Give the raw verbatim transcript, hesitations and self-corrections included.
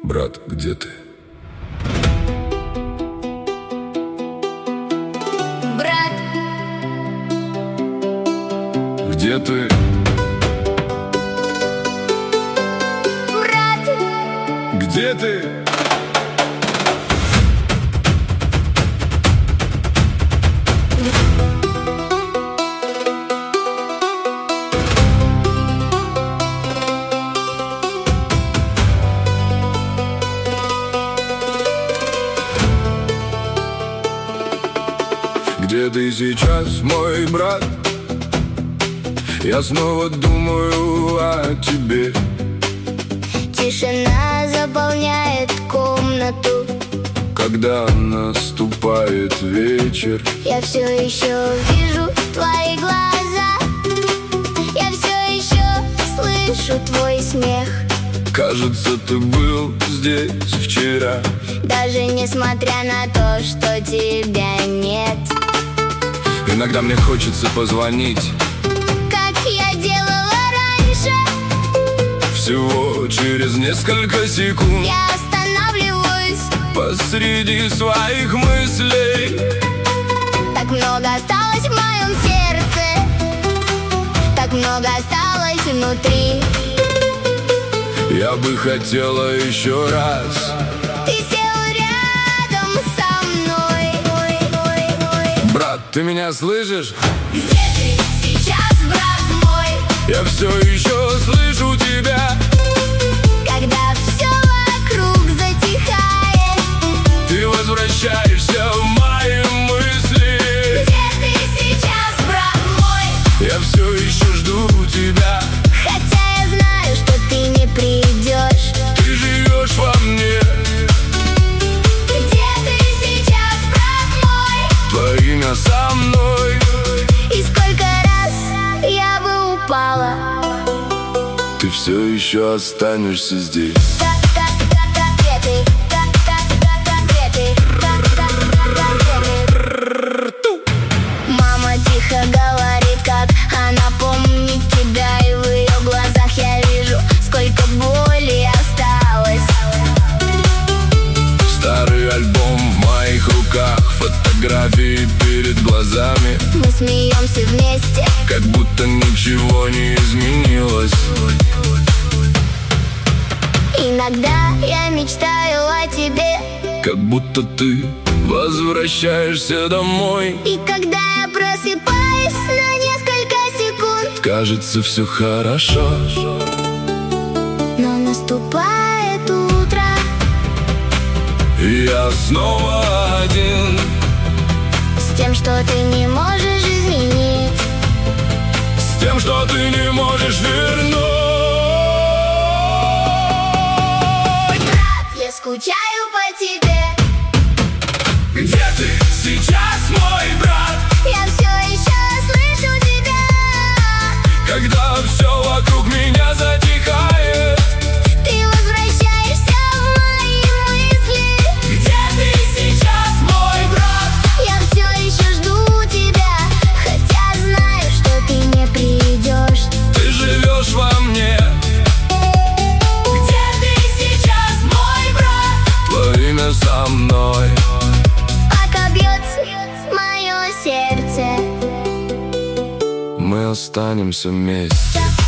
Брат, где ты? Брат, где ты? брат, Где ты? Где ты сейчас, мой брат? Я снова думаю о тебе. тишина заполняет комнату. Когда наступает вечер, Я все еще вижу твои глаза. Я все еще слышу твой смех. кажется, ты был здесь вчера. Даже несмотря на то, что тебя нет. Иногда мне хочется позвонить, Как я делала раньше. всего через несколько секунд, Я останавливаюсь. посреди своих мыслей. Так много осталось в моем сердце. Так много осталось внутри. Я бы хотела еще раз. Ты сел рядом со мной. Брат, ты меня слышишь? Где ты сейчас, брат мой? Я все еще слышу тебя. Когда все вокруг затихает. Ты возвращаешься в мои мысли. Где ты сейчас, брат мой? Я все еще жду тебя. Хотя я знаю, что ты не придешь. Ты живешь во мне. Где ты сейчас, брат мой? Твое имя со мной. И сколько раз я бы упала. Ты все еще останешься здесь. Где ты? Где ты? Мама тихо говорит, как она помнит тебя. И в ее глазах я вижу, сколько боли осталось. Старый альбом в моих руках, фотографии перед глазами. Мы смеемся вместе. Как будто ничего не изменилось. Иногда я мечтаю о тебе. Как будто ты возвращаешься домой. И когда я просыпаюсь на несколько секунд, Кажется, все хорошо. но наступает утро. И я снова один. С тем, что ты не можешь изменить. С тем, что ты не можешь вернуть. Брат, я скучаю по тебе. Где ты сейчас, мой брат? Я все еще слышу тебя. Когда все вокруг меня затихает. Ты возвращаешься в мои мысли. Где ты сейчас, мой брат? Я все еще жду тебя. Хотя знаю, что ты не придешь. Ты живешь во мне. Где ты сейчас, мой брат? Твое имя со мной. Пока бьется мое сердце. Мы останемся вместе.